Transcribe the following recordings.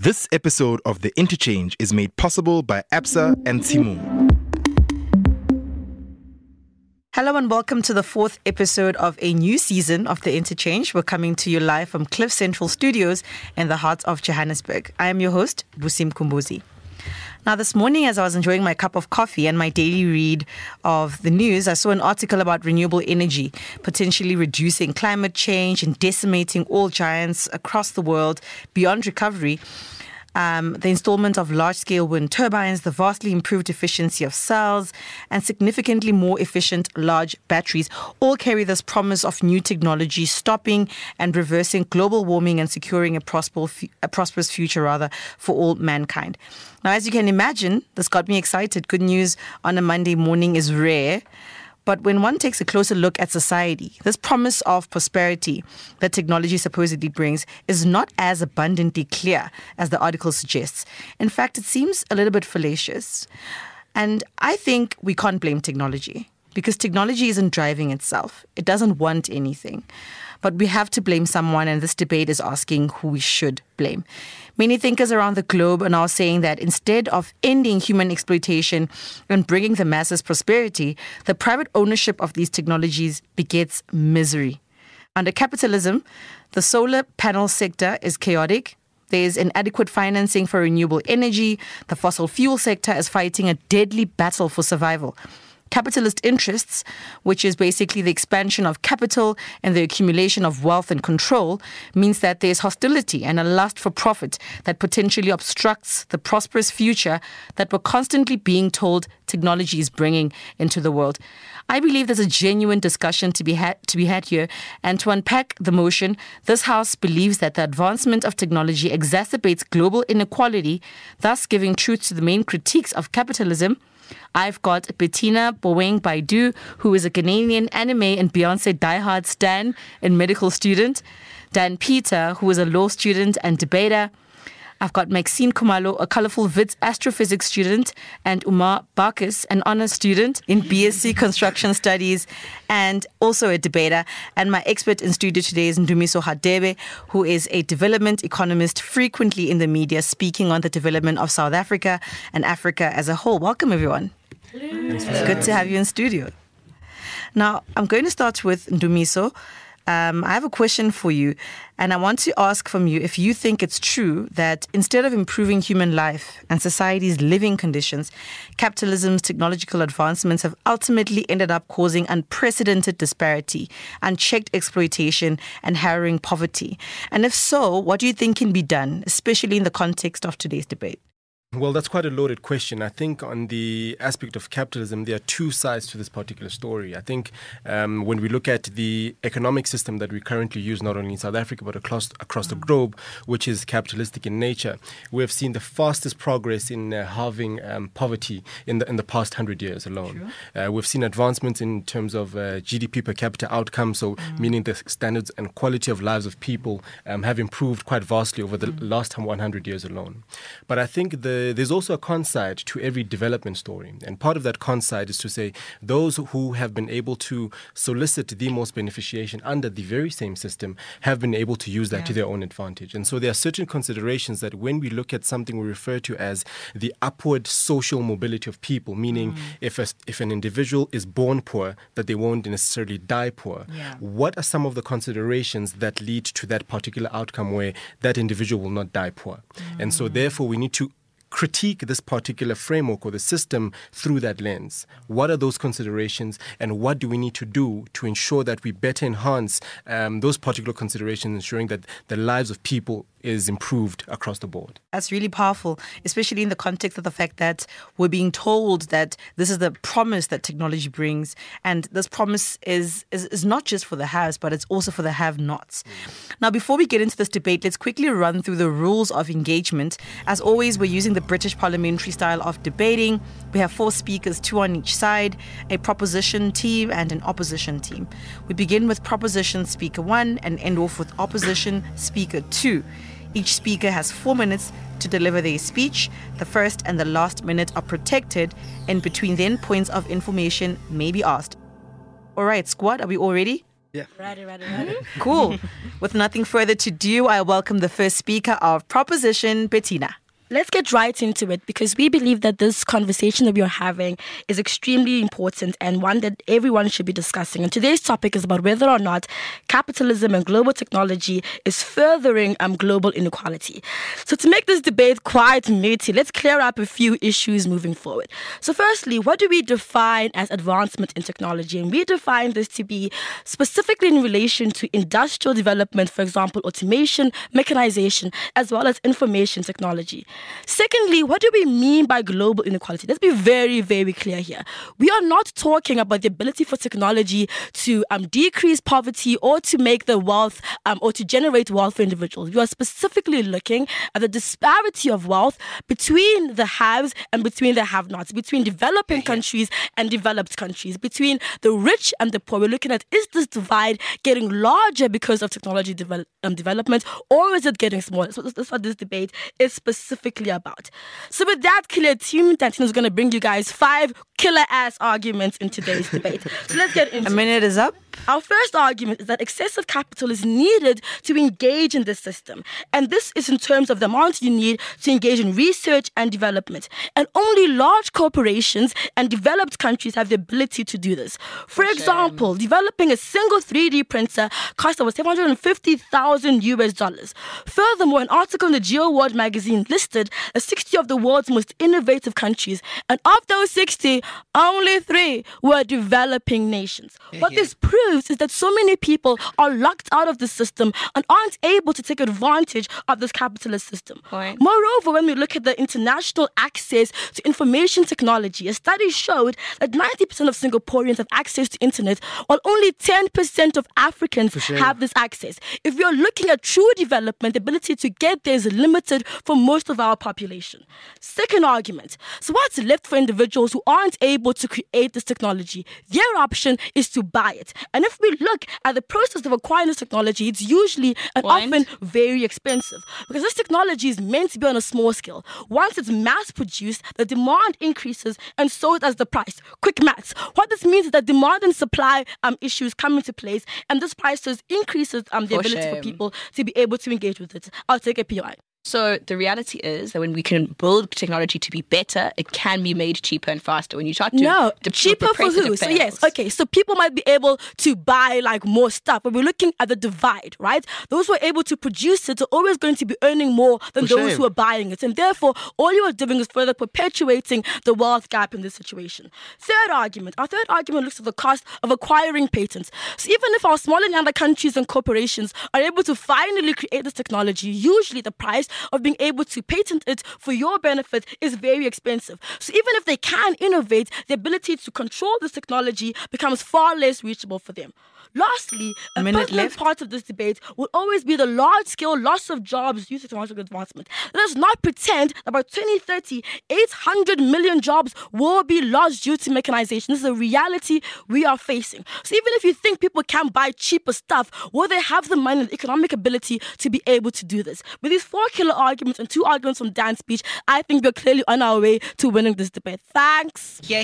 This episode of The Interchange is made possible by Absa and Tshimong. Hello and welcome to the fourth episode of a new season of The Interchange. We're coming to you live from Cliff Central Studios in the heart of Johannesburg. I am your host, Busim Kumbuzi. Now, this morning, as I was enjoying my cup of coffee and my daily read of the news, I saw an article about renewable energy potentially reducing climate change and decimating all giants across the world beyond recovery. The installment of large-scale wind turbines, the vastly improved efficiency of cells, and significantly more efficient large batteries all carry this promise of new technology stopping and reversing global warming and securing a prosperous future for all mankind. Now, as you can imagine, this got me excited. Good news on a Monday morning is rare. But when one takes a closer look at society, this promise of prosperity that technology supposedly brings is not as abundantly clear as the article suggests. In fact, it seems a little bit fallacious. And I think we can't blame technology because technology isn't driving itself. It doesn't want anything. But we have to blame someone, and this debate is asking who we should blame. Many thinkers around the globe are now saying that instead of ending human exploitation and bringing the masses prosperity, the private ownership of these technologies begets misery. Under capitalism, the solar panel sector is chaotic. There is inadequate financing for renewable energy. The fossil fuel sector is fighting a deadly battle for survival. Capitalist interests, which is basically the expansion of capital and the accumulation of wealth and control, means that there's hostility and a lust for profit that potentially obstructs the prosperous future that we're constantly being told technology is bringing into the world. I believe there's a genuine discussion to be had here, and to unpack the motion, this House believes that the advancement of technology exacerbates global inequality, thus giving truth to the main critiques of capitalism. I've got Bettina Boeng Baidu, who is a Canadian anime and Beyonce diehard stan and medical student. Dan Peter, who is a law student and debater. I've got Maxine Kumalo, a colorful Wits astrophysics student, and Umar Barkis, an honors student in BSc Construction Studies and also a debater. And my expert in studio today is Ndumiso Hadebe, who is a development economist frequently in the media, speaking on the development of South Africa and Africa as a whole. Welcome, everyone. Hello. It's good to have you in studio. Now, I'm going to start with Ndumiso. I have a question for you, and I want to ask from you if you think it's true that instead of improving human life and society's living conditions, capitalism's technological advancements have ultimately ended up causing unprecedented disparity, unchecked exploitation, and harrowing poverty. And if so, what do you think can be done, especially in the context of today's debate? Well, that's quite a loaded question. I think on the aspect of capitalism, there are two sides to this particular story. I think when we look at the economic system that we currently use, not only in South Africa, but across the globe, which is capitalistic in nature, we have seen the fastest progress in halving poverty in the past 100 years alone. Sure. We've seen advancements in terms of GDP per capita outcomes, so meaning the standards and quality of lives of people have improved quite vastly over the last 100 years alone. But I think there's also a con side to every development story. And part of that con side is to say those who have been able to solicit the most beneficiation under the very same system have been able to use that to their own advantage. And so there are certain considerations that when we look at something we refer to as the upward social mobility of people, meaning if an individual is born poor, that they won't necessarily die poor. Yeah. What are some of the considerations that lead to that particular outcome where that individual will not die poor? And so therefore we need to critique this particular framework or the system through that lens. What are those considerations, and what do we need to do to ensure that we better enhance those particular considerations, ensuring that the lives of people is improved across the board? That's really powerful, especially in the context of the fact that we're being told that this is the promise that technology brings, and this promise is not just for the haves, but it's also for the have-nots. Now, before we get into this debate, let's quickly run through the rules of engagement. As always, we're using the British parliamentary style of debating. We have 4 speakers, 2 on each side, a proposition team and an opposition team. We begin with proposition speaker 1 and end off with opposition speaker 2. Each speaker has 4 minutes to deliver their speech. The first and the last minute are protected. In between then, points of information may be asked. All right, squad, are we all ready? Yeah. Ready. Cool. With nothing further to do, I welcome the first speaker of Proposition, Bettina. Let's get right into it because we believe that this conversation that we are having is extremely important and one that everyone should be discussing. And today's topic is about whether or not capitalism and global technology is furthering global inequality. So to make this debate quite meaty, let's clear up a few issues moving forward. So firstly, what do we define as advancement in technology? And we define this to be specifically in relation to industrial development, for example, automation, mechanization, as well as information technology. Secondly, what do we mean by global inequality? Let's be very, very clear here. We are not talking about the ability for technology to decrease poverty or to make the wealth or to generate wealth for individuals. We are specifically looking at the disparity of wealth between the haves and between the have-nots, between developing countries and developed countries, between the rich and the poor. We're looking at, is this divide getting larger because of technology development, or is it getting smaller? So that's what this debate is specifically about. So with that clear, Team Tantino is going to bring you guys 5 killer-ass arguments in today's debate. So let's get into it. A minute is up. Our first argument is that excessive capital is needed to engage in this system. And this is in terms of the amount you need to engage in research and development. And only large corporations and developed countries have the ability to do this. For example, developing a single 3D printer cost over $750,000 US. Furthermore, an article in the GeoWorld magazine listed 60 of the world's most innovative countries. And of those 60, only 3 were developing nations. What this proves is that so many people are locked out of the system and aren't able to take advantage of this capitalist system. Point. Moreover, when we look at the international access to information technology, a study showed that 90% of Singaporeans have access to internet, while only 10% of Africans have this access. If we are looking at true development, the ability to get there is limited for most of our population. Second argument. So what's left for individuals who aren't able to create this technology? Their option is to buy it. And if we look at the process of acquiring this technology, it's usually and often very expensive because this technology is meant to be on a small scale. Once it's mass produced, the demand increases and so does the price. Quick maths. What this means is that demand and supply issues come into place, and this prices increases the ability for people to be able to engage with it. I'll take a PI. So the reality is that when we can build technology to be better, it can be made cheaper and faster. When you start to cheaper for who? So yes, okay. So people might be able to buy like more stuff, but we're looking at the divide, right? Those who are able to produce it are always going to be earning more than those who are buying it, and therefore all you are doing is further perpetuating the wealth gap in this situation. Third argument. Our third argument looks at the cost of acquiring patents. So even if our smaller and younger countries and corporations are able to finally create this technology, usually the price of being able to patent it for your benefit is very expensive. So even if they can innovate, the ability to control this technology becomes far less reachable for them. Lastly, a pertinent part of this debate will always be the large-scale loss of jobs due to technological advancement. Let us not pretend that by 2030, 800 million jobs will be lost due to mechanization. This is a reality we are facing. So even if you think people can buy cheaper stuff, will they have the money and the economic ability to be able to do this? With these 4 killer arguments and 2 arguments from Dan's speech, I think we're clearly on our way to winning this debate. Thanks. Yeah.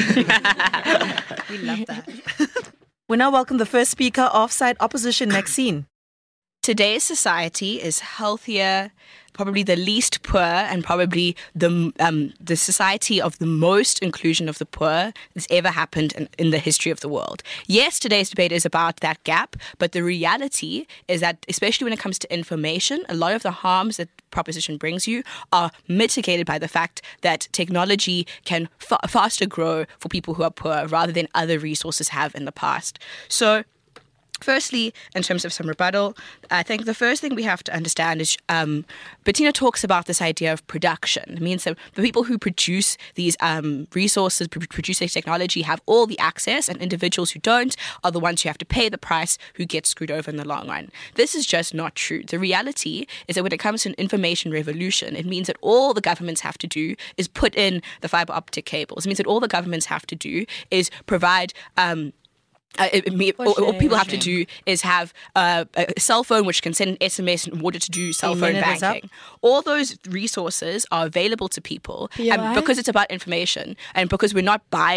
We love that. We now welcome the first speaker of Side Opposition, Maxine. Today's society is healthier, probably the least poor, and probably the society of the most inclusion of the poor that's ever happened in the history of the world. Yes, today's debate is about that gap, but the reality is that, especially when it comes to information, a lot of the harms that proposition brings you are mitigated by the fact that technology can faster grow for people who are poor rather than other resources have in the past. So, firstly, in terms of some rebuttal, I think the first thing we have to understand is Bettina talks about this idea of production. It means that the people who produce these resources, produce this technology, have all the access, and individuals who don't are the ones who have to pay the price, who get screwed over in the long run. This is just not true. The reality is that when it comes to an information revolution, it means that all the governments have to do is put in the fiber optic cables. It means that all the governments have to do is provide all people have to do is have a cell phone which can send an SMS in order to do cell phone banking. All those resources are available to people, and because it's about information and because we're not buying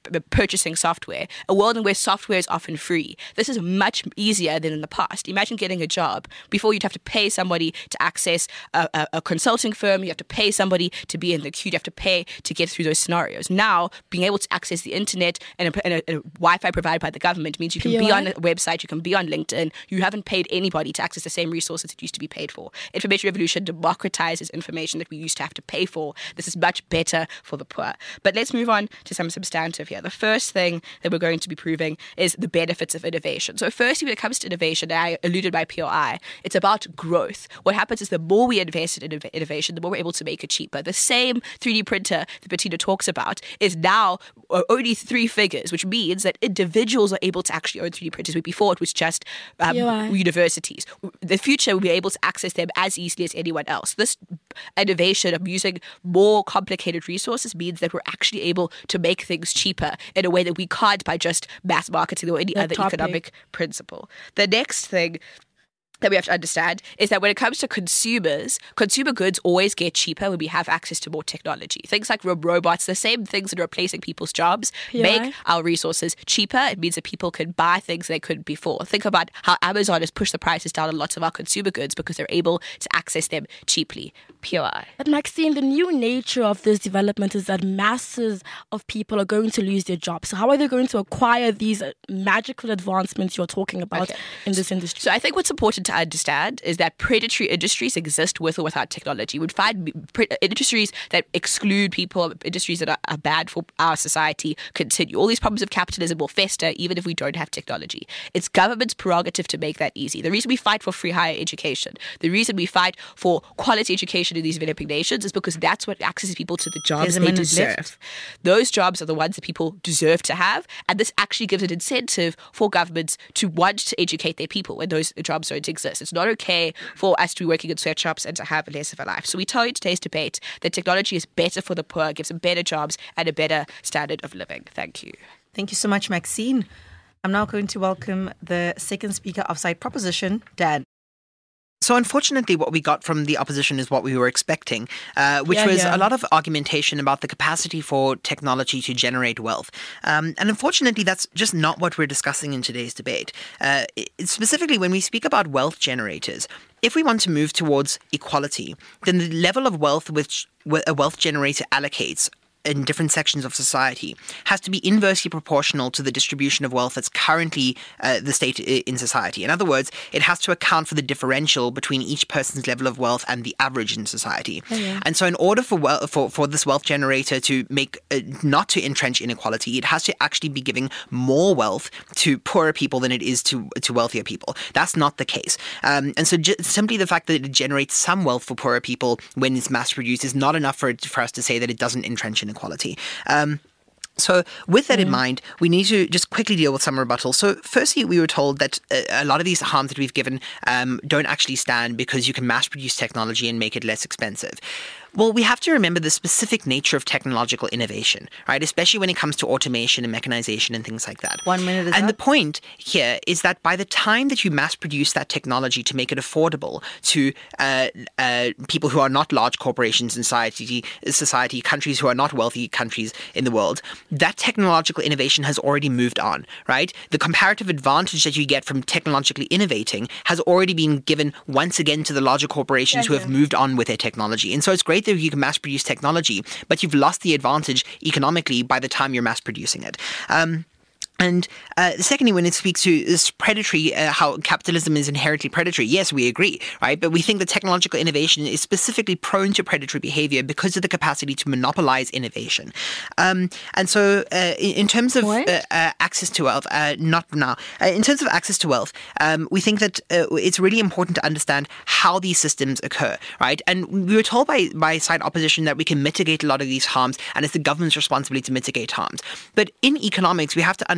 purchasing software, a world in where software is often free. This is much easier than in the past. Imagine getting a job. Before, you'd have to pay somebody to access a consulting firm. You have to pay somebody to be in the queue. You have to pay to get through those scenarios. Now, being able to access the internet and a Wi-Fi provided by the government means you can be on a website, you can be on LinkedIn. You haven't paid anybody to access the same resources it used to be paid for. Information revolution democratizes information that we used to have to pay for. This is much better for the poor. But let's move on to some substantive here. The first thing that we're going to be proving is the benefits of innovation. So firstly, when it comes to innovation, I alluded by POI, it's about growth. What happens is the more we invest in innovation, the more we're able to make it cheaper. The same 3D printer that Bettina talks about is now only 3 figures, which means that individuals are able to actually own 3D printers. Before, it was just universities. The future, will be able to access them as easily as anyone else. This innovation of using more complicated resources means that we're actually able to make things cheaper in a way that we can't by just mass marketing or any other economic principle. The next thing that we have to understand is that when it comes to consumers, consumer goods always get cheaper when we have access to more technology. Things like robots, the same things that are replacing people's jobs, make our resources cheaper. It means that people can buy things they couldn't before. Think about how Amazon has pushed the prices down on lots of our consumer goods because they're able to access them cheaply. POI. But Maxine, the new nature of this development is that masses of people are going to lose their jobs. So how are they going to acquire these magical advancements you're talking about in this industry? So I think what's important to understand is that predatory industries exist with or without technology. We'd find industries that exclude people, industries that are bad for our society continue. All these problems of capitalism will fester even if we don't have technology. It's government's prerogative to make that easy. The reason we fight for free higher education, the reason we fight for quality education in these developing nations is because that's what accesses people to the jobs they deserve. Those jobs are the ones that people deserve to have, and this actually gives an incentive for governments to want to educate their people when those jobs don't exist. It's not okay for us to be working in sweatshops and to have less of a life. So we tell you in today's debate that technology is better for the poor, gives them better jobs and a better standard of living. Thank you. Thank you so much, Maxine. I'm now going to welcome the second speaker of Side Proposition, Dan. So unfortunately, what we got from the opposition is what we were expecting, which was a lot of argumentation about the capacity for technology to generate wealth. And unfortunately, that's just not what we're discussing in today's debate. Specifically, when we speak about wealth generators, if we want to move towards equality, then the level of wealth which a wealth generator allocates in different sections of society has to be inversely proportional to the distribution of wealth that's currently the state in society. In other words, it has to account for the differential between each person's level of wealth and the average in society. And so in order for this wealth generator to make not to entrench inequality, it has to actually be giving more wealth to poorer people than it is to wealthier people. That's not the case. And so simply the fact that it generates some wealth for poorer people when it's mass produced is not enough for us to say that it doesn't entrench inequality. So with that in mind, we need to just quickly deal with some rebuttals. So firstly, we were told that a lot of these harms that we've given don't actually stand because you can mass produce technology and make it less expensive. Well, we have to remember the specific nature of technological innovation, right? Especially when it comes to automation and mechanization and things like that. 1 minute is And up. the point here is that by the time that you mass produce that technology to make it affordable to people who are not large corporations in society, countries who are not wealthy countries in the world, that technological innovation has already moved on, right? The comparative advantage that you get from technologically innovating has already been given once again to the larger corporations who have moved on with their technology. And so it's great that you can mass produce technology, but you've lost the advantage economically by the time you're mass producing it. And secondly, when it speaks to this predatory, how capitalism is inherently predatory, yes, we agree, right? But we think that technological innovation is specifically prone to predatory behavior because of the capacity to monopolize innovation. And so in terms of access to wealth, not now. In terms of access to wealth, we think that it's really important to understand how these systems occur, right? And we were told by side opposition that we can mitigate a lot of these harms and it's the government's responsibility to mitigate harms. But in economics, we have to understand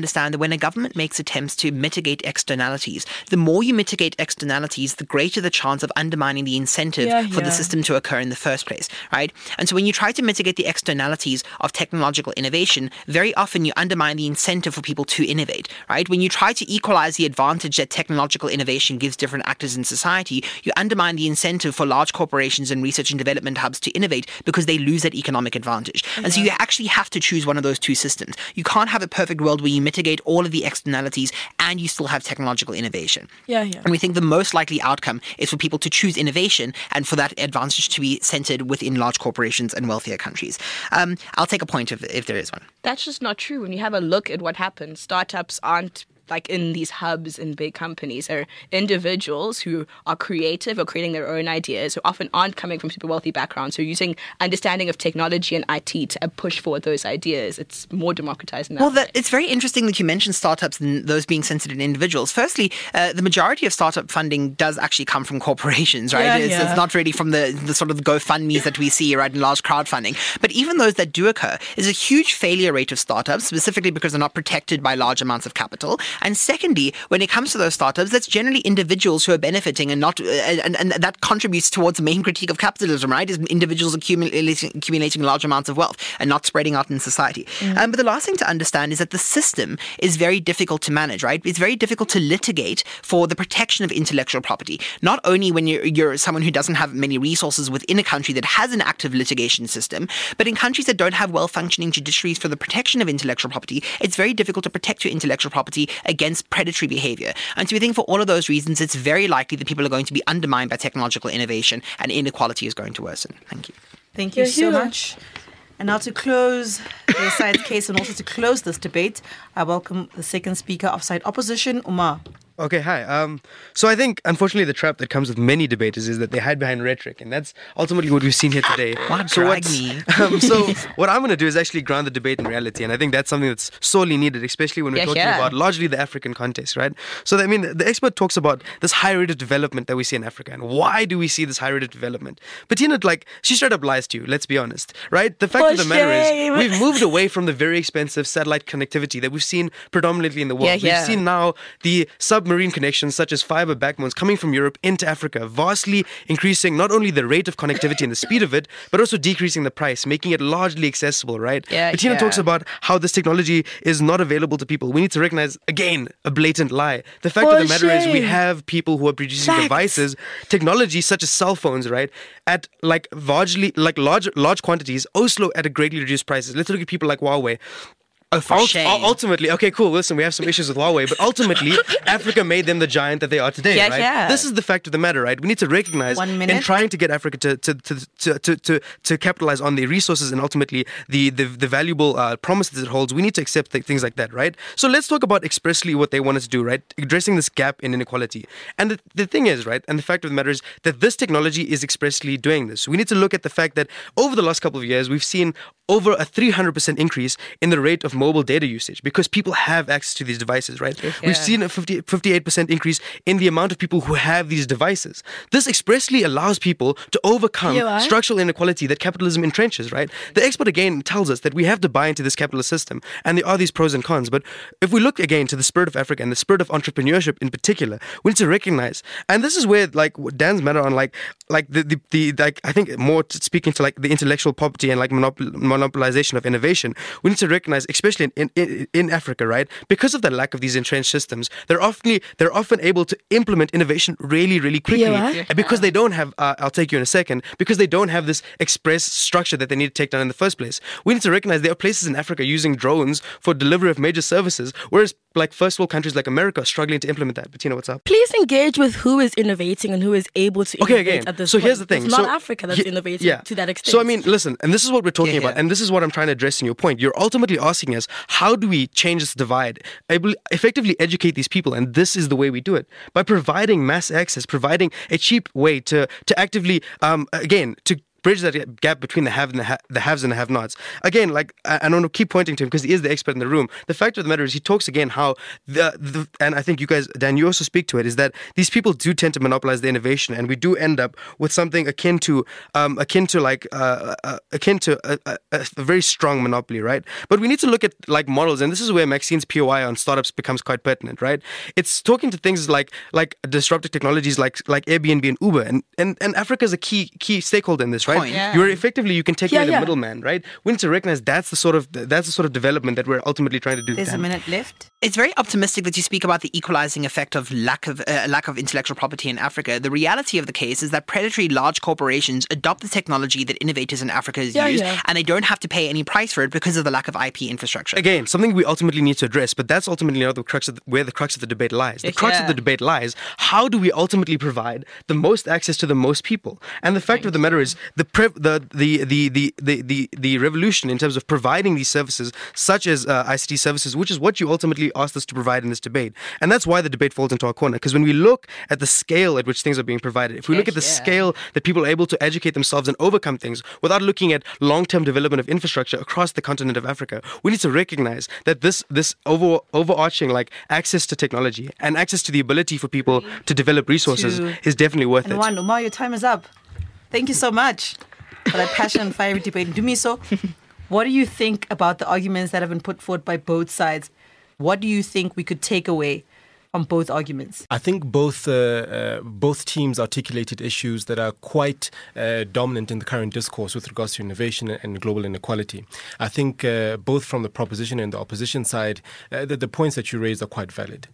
understand that when a government makes attempts to mitigate externalities, the more you mitigate externalities, the greater the chance of undermining the incentive for the system to occur in the first place, right? And so when you try to mitigate the externalities of technological innovation, very often you undermine the incentive for people to innovate, right? When you try to equalize the advantage that technological innovation gives different actors in society, you undermine the incentive for large corporations and research and development hubs to innovate because they lose that economic advantage. And so you actually have to choose one of those two systems. You can't have a perfect world where you mitigate all of the externalities and you still have technological innovation. And we think the most likely outcome is for people to choose innovation and for that advantage to be centered within large corporations and wealthier countries. I'll take a point if there is one. That's just not true. When you have a look at what happens, startups aren't like in these hubs in big companies. Are individuals who are creative or creating their own ideas, who often aren't coming from super wealthy backgrounds, who are using understanding of technology and IT to push forward those ideas. It's more democratized than that. Well, it's very interesting that you mentioned startups and those being centered in individuals. Firstly, the majority of startup funding does actually come from corporations, right? It's not really from the sort of GoFundMes that we see, right, in large crowdfunding. But even those that do occur, is a huge failure rate of startups, specifically because they're not protected by large amounts of capital. And secondly, when it comes to those startups, that's generally individuals who are benefiting and not, and that contributes towards the main critique of capitalism, right? Is individuals accumulating large amounts of wealth and not spreading out in society. But the last thing to understand is that the system is very difficult to manage, right? It's very difficult to litigate for the protection of intellectual property. Not only when you're someone who doesn't have many resources within a country that has an active litigation system, but in countries that don't have well-functioning judiciaries for the protection of intellectual property, it's very difficult to protect your intellectual property against predatory behavior. And so we think for all of those reasons, it's very likely that people are going to be undermined by technological innovation and inequality is going to worsen. Thank you. Thank you so much. And now to close the side's case and also to close this debate, I welcome the second speaker of side opposition, Umar. Okay, hi. So I think, unfortunately, the trap that comes with many debaters is that they hide behind rhetoric, and that's ultimately what we've seen here today. So what I'm going to do is actually ground the debate in reality, and I think that's something that's sorely needed, especially when we're talking about largely the African context, right? So, I mean, the expert talks about this high rate of development that we see in Africa, and why do we see this high rate of development? But, she straight up lies to you, let's be honest, right? The fact of the matter is, we've moved away from the very expensive satellite connectivity that we've seen predominantly in the world. We've seen now the submarine connections such as fiber backbones coming from Europe into Africa, vastly increasing not only the rate of connectivity and the speed of it, but also decreasing the price, making it largely accessible, right? Bettina talks about how this technology is not available to people. We need to recognize, again, a blatant lie. The fact of the matter is we have people who are producing devices, technology such as cell phones, right, at large quantities, also at a greatly reduced prices. Let's look at people like Huawei. Ultimately, okay, cool. Listen, we have some issues with Huawei, but ultimately, Africa made them the giant that they are today, right? This is the fact of the matter, right? We need to recognize in trying to get Africa to capitalize on the resources and ultimately the valuable promises it holds. We need to accept things like that, right? So let's talk about expressly what they want us to do, right? Addressing this gap in inequality. And the thing is, right? And the fact of the matter is that this technology is expressly doing this. We need to look at the fact that over the last couple of years, we've seen over a 300% increase in the rate of mobile data usage because people have access to these devices, right? We've seen a 58% increase in the amount of people who have these devices. This expressly allows people to overcome structural inequality that capitalism entrenches, right? The expert again tells us that we have to buy into this capitalist system and there are these pros and cons. But if we look again to the spirit of Africa and the spirit of entrepreneurship in particular, we need to recognize, and this is where Dan's matter on I think more speaking to the intellectual property and monopolization of innovation, we need to recognize, especially in Africa, right? Because of the lack of these entrenched systems, they're often able to implement innovation really, really quickly. And because they don't have, I'll take you in a second, because they don't have this express structure that they need to take down in the first place. We need to recognize there are places in Africa using drones for delivery of major services, whereas first world countries like America are struggling to implement that. Bettina, what's up? Please engage with who is innovating and who is able to innovate at this point. Here's the thing. It's not Africa that's innovating to that extent. So, listen, and this is what we're talking about, and this is what I'm trying to address in your point. You're ultimately asking us, how do we change this divide? Effectively educate these people, and this is the way we do it. By providing mass access, providing a cheap way to actively, to bridge that gap between the haves and the have-nots. Again, like I don't want to keep pointing to him because he is the expert in the room. The fact of the matter is he talks again how and I think you guys, Dan, you also speak to it, is that these people do tend to monopolize the innovation, and we do end up with something akin to a very strong monopoly, right? But we need to look at like models, and this is where Maxine's POI on startups becomes quite pertinent, right? It's talking to things like disruptive technologies like Airbnb and Uber, and Africa is a key stakeholder in this, right? Yeah. You can take away the middleman, right? We need to recognize that's the sort of development that we're ultimately trying to do. There's a minute left. It's very optimistic that you speak about the equalizing effect of lack of intellectual property in Africa. The reality of the case is that predatory large corporations adopt the technology that innovators in Africa use, and they don't have to pay any price for it because of the lack of IP infrastructure. Again, something we ultimately need to address, but that's ultimately not where the crux of the debate lies. The crux of the debate lies, how do we ultimately provide the most access to the most people? And the fact of the matter is, the revolution in terms of providing these services, such as ICT services, which is what you ultimately asked us to provide in this debate. And that's why the debate falls into our corner, because when we look at the scale at which things are being provided, if we look at the scale that people are able to educate themselves and overcome things without looking at long-term development of infrastructure across the continent of Africa, we need to recognize that this overarching like access to technology and access to the ability for people to develop resources is definitely worth it. And Umar, your time is up. Thank you so much for that passionate and fiery debate. Dumiso, what do you think about the arguments that have been put forward by both sides? What do you think we could take away from both arguments? I think both teams articulated issues that are quite dominant in the current discourse with regards to innovation and global inequality. I think both from the proposition and the opposition side, the points that you raised are quite valid.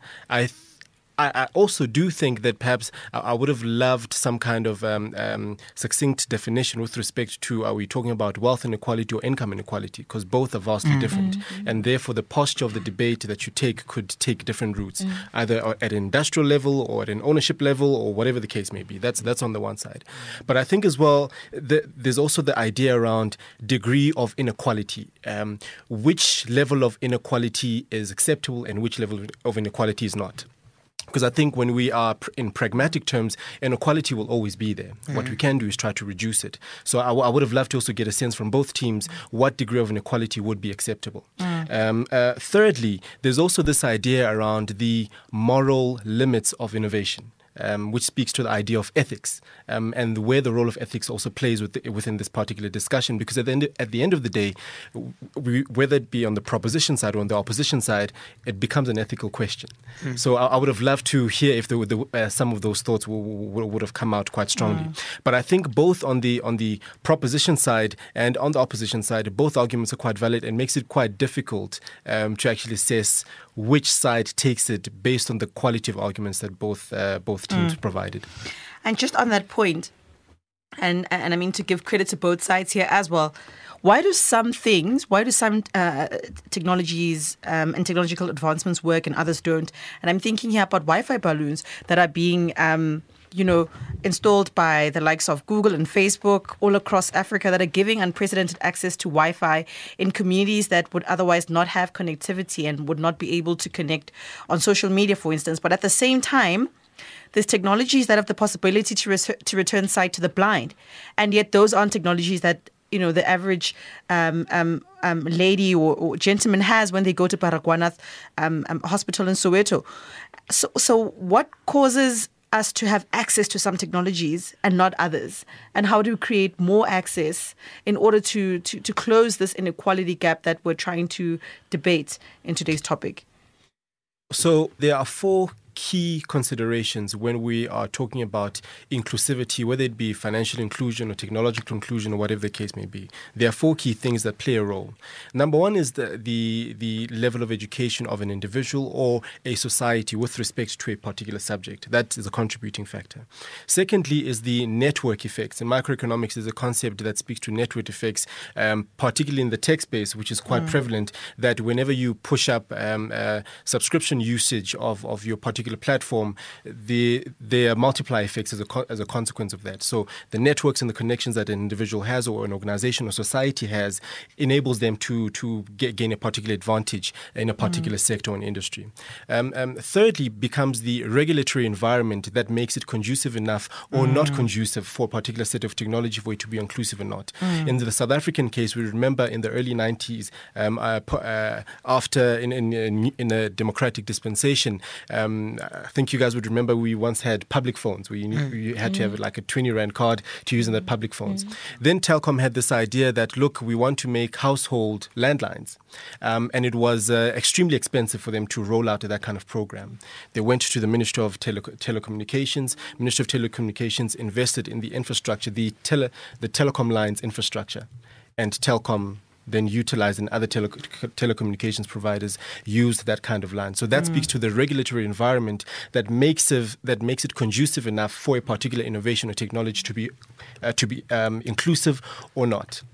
I also do think that perhaps I would have loved some kind of succinct definition with respect to, are we talking about wealth inequality or income inequality? Because both are vastly different. And therefore, the posture of the debate that you take could take different routes, either at an industrial level or at an ownership level or whatever the case may be. That's on the one side. But I think as well, there's also the idea around degree of inequality. Which level of inequality is acceptable and which level of inequality is not? Because I think when we are in pragmatic terms, inequality will always be there. What we can do is try to reduce it. So I would have loved to also get a sense from both teams what degree of inequality would be acceptable. Thirdly, there's also this idea around the moral limits of innovation. Which speaks to the idea of ethics and where the role of ethics also plays within this particular discussion. Because at the end of the day, whether it be on the proposition side or on the opposition side, it becomes an ethical question. So I would have loved to hear if some of those thoughts would have come out quite strongly. But I think both on the proposition side and on the opposition side, both arguments are quite valid and makes it quite difficult to actually assess which side takes it based on the quality of arguments that both teams provided. And just on that point, and I mean to give credit to both sides here as well, why do some technologies and technological advancements work and others don't? And I'm thinking here about Wi-Fi balloons that are being installed by the likes of Google and Facebook all across Africa that are giving unprecedented access to Wi-Fi in communities that would otherwise not have connectivity and would not be able to connect on social media, for instance. But at the same time, there's technologies that have the possibility to return sight to the blind. And yet those aren't technologies that, the average lady or gentleman has when they go to Baragwanath Hospital in Soweto. So what causes us to have access to some technologies and not others? And how do we create more access in order to close this inequality gap that we're trying to debate in today's topic? So there are four key considerations when we are talking about inclusivity, whether it be financial inclusion or technological inclusion or whatever the case may be. There are four key things that play a role. Number one is the level of education of an individual or a society with respect to a particular subject. That is a contributing factor. Secondly is the network effects. And microeconomics is a concept that speaks to network effects, particularly in the tech space, which is quite prevalent, that whenever you push up subscription usage of your particular particular platform, there are multiplier effects as a consequence of that. So the networks and the connections that an individual has or an organization or society has enables them to gain a particular advantage in a particular sector or industry. Thirdly becomes the regulatory environment that makes it conducive enough or not conducive for a particular set of technology for it to be inclusive or not. In the South African case, we remember in the early 90s, after in a democratic dispensation, I think you guys would remember we once had public phones where you had to have like a 20 Rand card to use in that public phones. Then Telkom had this idea that, look, we want to make household landlines. And it was extremely expensive for them to roll out that kind of program. They went to the Ministry of Telecommunications. Ministry of Telecommunications invested in the infrastructure, the telecom lines infrastructure. And Telkom then utilized, and other telecommunications providers used that kind of line. So that speaks to the regulatory environment that makes it conducive enough for a particular innovation or technology to be inclusive or not.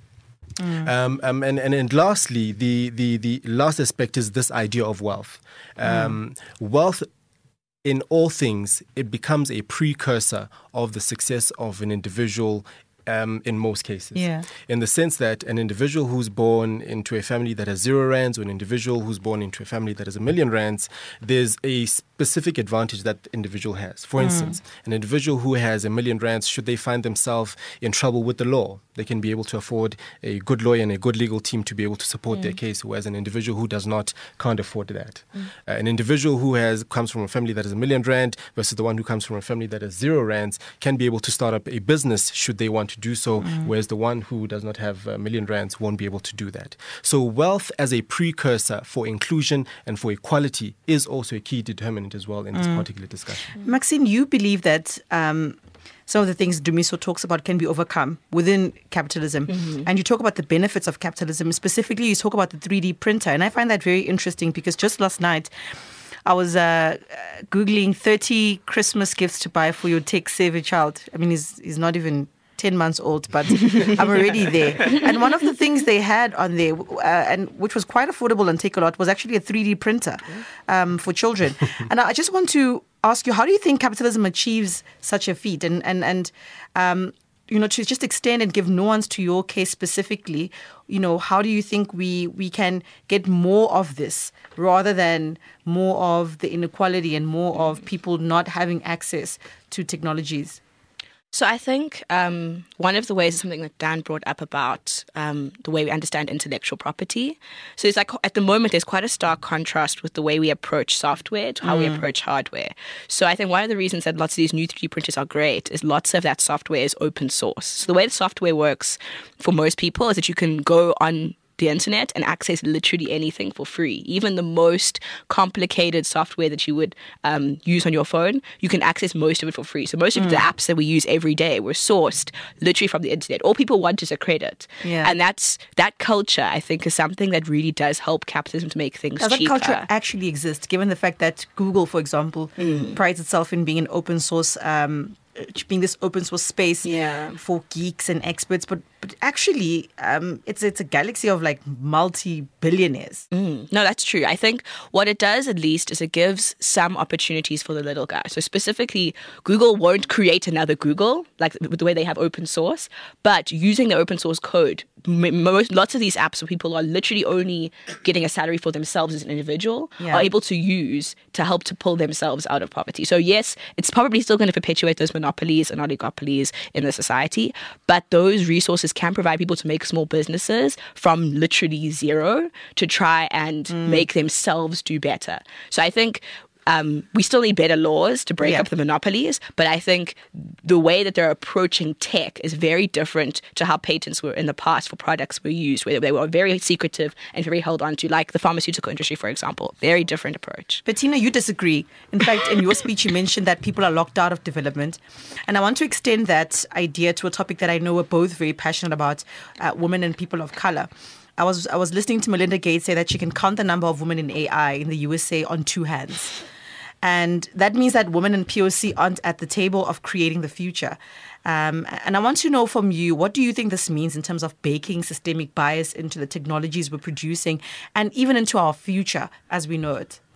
And lastly, the last aspect is this idea of wealth. Wealth, in all things, it becomes a precursor of the success of an individual in most cases. In the sense that an individual who's born into a family that has 0 rands or an individual who's born into a family that has 1 million rands, there's a specific advantage that the individual has. For instance, an individual who has 1 million rands, should they find themselves in trouble with the law, they can be able to afford a good lawyer and a good legal team to be able to support their case, whereas an individual who does not can't afford that. An individual who comes from a family that has 1 million rand versus the one who comes from a family that has 0 rands can be able to start up a business should they want to do so, whereas the one who does not have 1 million rands won't be able to do that. So wealth as a precursor for inclusion and for equality is also a key determinant as well in this particular discussion. Maxine, you believe that some of the things Dumiso talks about can be overcome within capitalism. And you talk about the benefits of capitalism. Specifically, you talk about the 3D printer. And I find that very interesting because just last night, I was Googling 30 Christmas gifts to buy for your tech-savvy child. I mean, he's not even 10 months old, but I'm already there. And one of the things they had on there, and which was quite affordable and Takealot, was actually a 3D printer for children. And I just want to ask you, how do you think capitalism achieves such a feat? And to just extend and give nuance to your case specifically, how do you think we can get more of this rather than more of the inequality and more of people not having access to technologies? So I think one of the ways is something that Dan brought up about the way we understand intellectual property. So it's like at the moment there's quite a stark contrast with the way we approach software to how we approach hardware. So I think one of the reasons that lots of these new 3D printers are great is lots of that software is open source. So the way the software works for most people is that you can go on the internet and access literally anything for free. Even the most complicated software that you would use on your phone, you can access most of it for free. So most of the apps that we use every day were sourced literally from the internet. All people want is a credit. And that culture, I think, is something that really does help capitalism to make things cheaper. Does that culture actually exist, given the fact that Google, for example, prides itself in being an open source being this open source space for geeks and experts, but actually it's a galaxy of like multi-billionaires. No, that's true. I think what it does at least is it gives some opportunities for the little guy. So specifically, Google won't create another Google like with the way they have open source, but using the open source code, lots of these apps where people are literally only getting a salary for themselves as an individual are able to use to help to pull themselves out of poverty. So yes, it's probably still going to perpetuate those monopolies and oligopolies in the society, but those resources can provide people to make small businesses from literally zero to try and make themselves do better. So I think we still need better laws to break up the monopolies, but I think the way that they're approaching tech is very different to how patents were in the past for products were used, where they were very secretive and very held on to, like the pharmaceutical industry, for example. Very different approach. Bettina, you disagree. In fact, in your speech, you mentioned that people are locked out of development. And I want to extend that idea to a topic that I know we're both very passionate about, women and people of color. I was listening to Melinda Gates say that she can count the number of women in AI in the USA on 2 hands. And that means that women in POC aren't at the table of creating the future. And I want to know from you, what do you think this means in terms of baking systemic bias into the technologies we're producing and even into our future as we know it?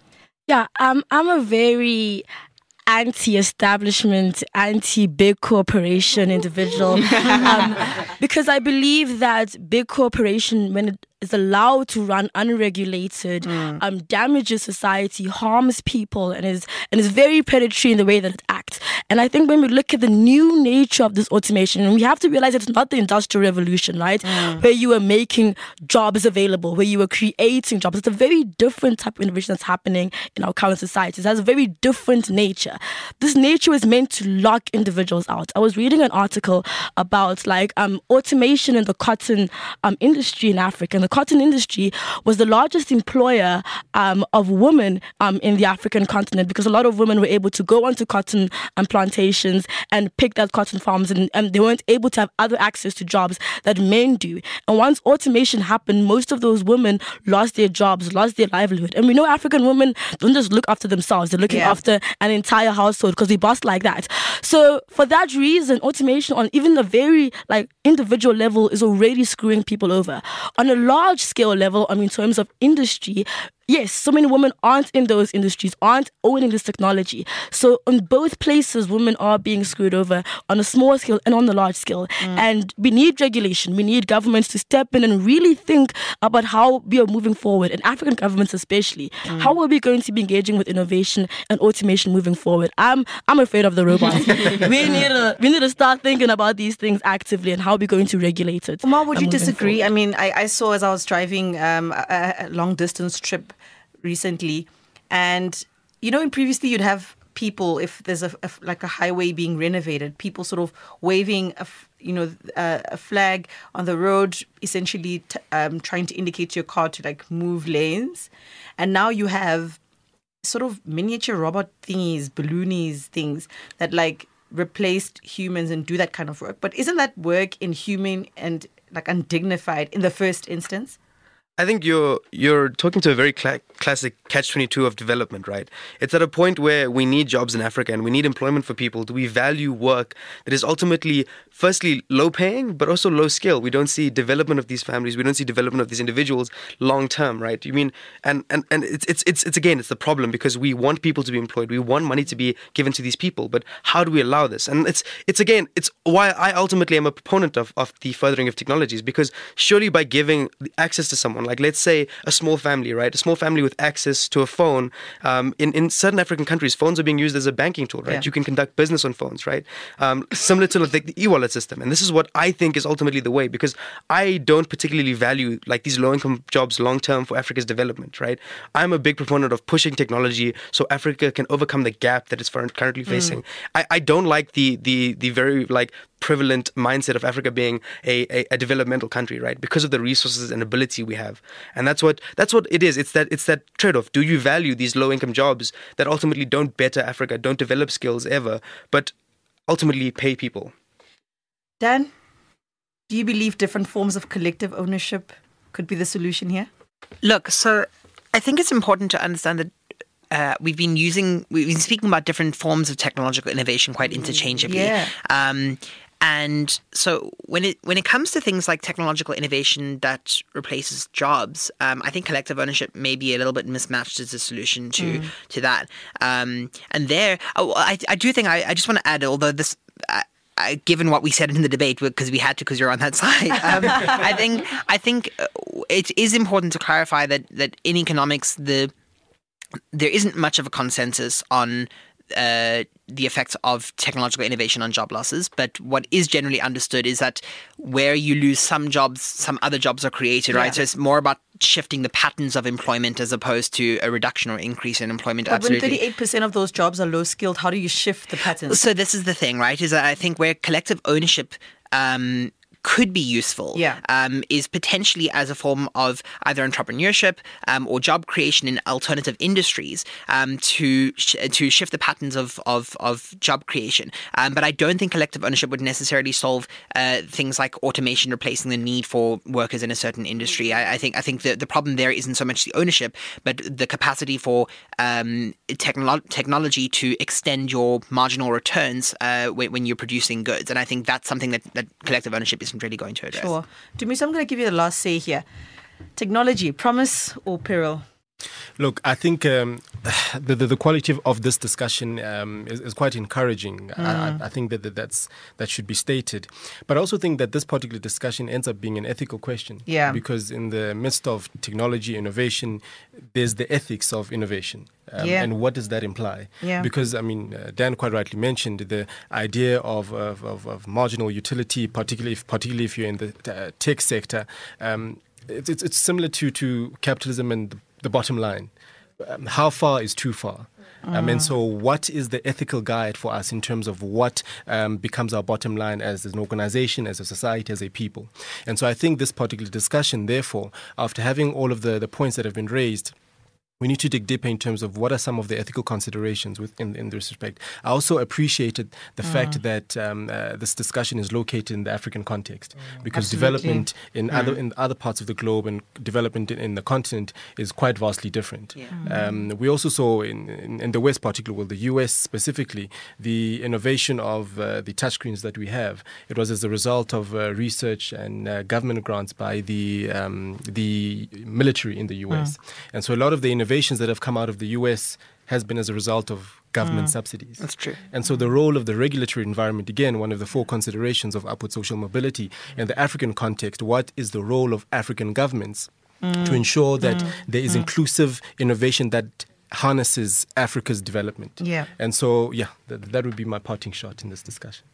Yeah, I'm a very anti-establishment, anti-big corporation individual because I believe that big corporation, when it is allowed to run unregulated, damages society, harms people, and is very predatory in the way that it acts. And I think when we look at the new nature of this automation, and we have to realize that it's not the Industrial Revolution, right? Where you were making jobs available, where you were creating jobs. It's a very different type of innovation that's happening in our current societies. It has a very different nature. This nature is meant to lock individuals out. I was reading an article about automation in the cotton industry in Africa. And the cotton industry was the largest employer of women in the African continent, because a lot of women were able to go onto cotton plantations and pick that cotton farms, and they weren't able to have other access to jobs that men do. And once automation happened, most of those women lost their jobs, lost their livelihood. And we know African women don't just look after themselves, they're looking after an entire household because we boss like that. So for that reason, automation on even a very individual level is already screwing people over. On a large scale level, in terms of industry, yes, so many women aren't in those industries, aren't owning this technology. So in both places, women are being screwed over on a small scale and on the large scale. And we need regulation. We need governments to step in and really think about how we are moving forward, and African governments especially. How are we going to be engaging with innovation and automation moving forward? I'm afraid of the robots. we need to start thinking about these things actively and how we're going to regulate it. Umar, would you disagree? Forward. I saw as I was driving a long distance trip recently, and previously you'd have people, if there's a highway being renovated, people sort of waving a flag on the road, essentially trying to indicate to your car to move lanes. And now you have sort of miniature robot thingies, balloonies things that replaced humans and do that kind of work. But isn't that work inhuman and undignified in the first instance? I think you're talking to a very classic catch-22 of development, right? It's at a point where we need jobs in Africa and we need employment for people. Do we value work that is ultimately, firstly, low-paying, but also low-skill? We don't see development of these families. We don't see development of these individuals long-term, right? You mean, and it's again, it's the problem, because we want people to be employed. We want money to be given to these people, but how do we allow this? And it's why I ultimately am a proponent of the furthering of technologies, because surely by giving access to someone, let's say a small family, right? A small family with access to a phone. In certain African countries, phones are being used as a banking tool, right? Yeah. You can conduct business on phones, right? Similar to the e-wallet system. And this is what I think is ultimately the way, because I don't particularly value these low-income jobs long-term for Africa's development, right? I'm a big proponent of pushing technology so Africa can overcome the gap that it's currently facing. I don't like the very prevalent mindset of Africa being a developmental country, right? Because of the resources and ability we have. And that's what it is. It's that trade-off. Do you value these low-income jobs that ultimately don't better Africa, don't develop skills ever, but ultimately pay people? Dan, do you believe different forms of collective ownership could be the solution here? Look, so I think it's important to understand that we've been speaking about different forms of technological innovation quite interchangeably. Yeah. And so when it comes to things like technological innovation that replaces jobs, I think collective ownership may be a little bit mismatched as a solution to that. And there, I do think I just want to add, although this. Given what we said in the debate, because we had to, because you're on that side, I think it is important to clarify that in economics there isn't much of a consensus on the effects of technological innovation on job losses. But what is generally understood is that where you lose some jobs, some other jobs are created, right? So it's more about shifting the patterns of employment as opposed to a reduction or increase in employment. But absolutely. When 38% of those jobs are low skilled, how do you shift the patterns? So this is the thing, right? Is that I think where collective ownership could be useful is potentially as a form of either entrepreneurship or job creation in alternative industries to shift the patterns of job creation. But I don't think collective ownership would necessarily solve things like automation replacing the need for workers in a certain industry. I think the problem there isn't so much the ownership, but the capacity for technology to extend your marginal returns when you're producing goods. And I think that's something that collective ownership isn't really going to address. Sure. Dumiso, I'm going to give you the last say here. Technology, promise or peril? Look, I think the quality of this discussion is quite encouraging. I think that should be stated. But I also think that this particular discussion ends up being an ethical question. Yeah. Because in the midst of technology innovation, there's the ethics of innovation. And what does that imply? Yeah. Because, Dan quite rightly mentioned the idea of marginal utility, particularly if you're in the tech sector. It's similar to capitalism and the bottom line. How far is too far? And so what is the ethical guide for us in terms of what becomes our bottom line as an organization, as a society, as a people? And so I think this particular discussion, therefore, after having all of the points that have been raised, we need to dig deeper in terms of what are some of the ethical considerations in this respect. I also appreciated the fact that this discussion is located in the African context, because development in other parts of the globe and development in the continent is quite vastly different. We also saw in the West, particularly, the US specifically, the innovation of the touchscreens that we have. It was as a result of research and government grants by the military in the US. And so a lot of the innovations that have come out of the US has been as a result of government subsidies. That's true. And so the role of the regulatory environment, again, one of the 4 considerations of upward social mobility in the African context, what is the role of African governments to ensure that there is inclusive innovation that harnesses Africa's development? Yeah. And so, that would be my parting shot in this discussion.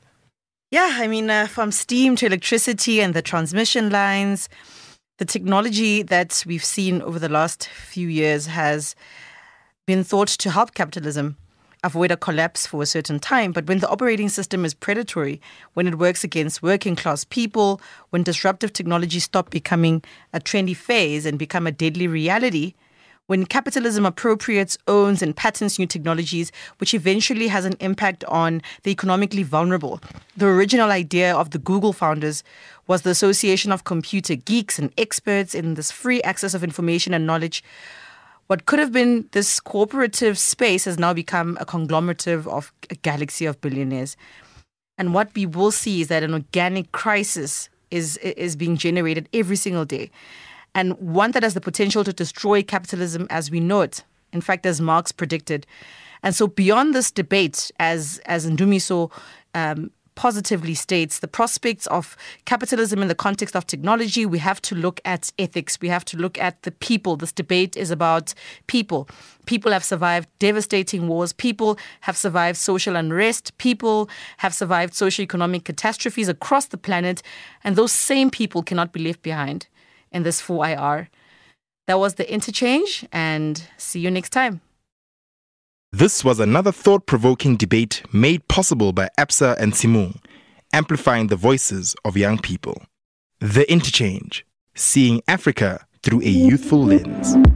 Yeah, from steam to electricity and the transmission lines, the technology that we've seen over the last few years has been thought to help capitalism avoid a collapse for a certain time. But when the operating system is predatory, when it works against working class people, when disruptive technologies stop becoming a trendy phase and become a deadly reality, when capitalism appropriates, owns, and patents new technologies, which eventually has an impact on the economically vulnerable. The original idea of the Google founders was the association of computer geeks and experts in this free access of information and knowledge. What could have been this cooperative space has now become a conglomerative of a galaxy of billionaires. And what we will see is that an organic crisis is being generated every single day, and one that has the potential to destroy capitalism as we know it. In fact, as Marx predicted. And so beyond this debate, as Ndumiso positively states, the prospects of capitalism in the context of technology, we have to look at ethics. We have to look at the people. This debate is about people. People have survived devastating wars. People have survived social unrest. People have survived socioeconomic catastrophes across the planet. And those same people cannot be left behind in this 4IR. That was The Interchange, and see you next time. This was another thought-provoking debate made possible by Absa and Tshimong, amplifying the voices of young people. The Interchange, seeing Africa through a youthful lens.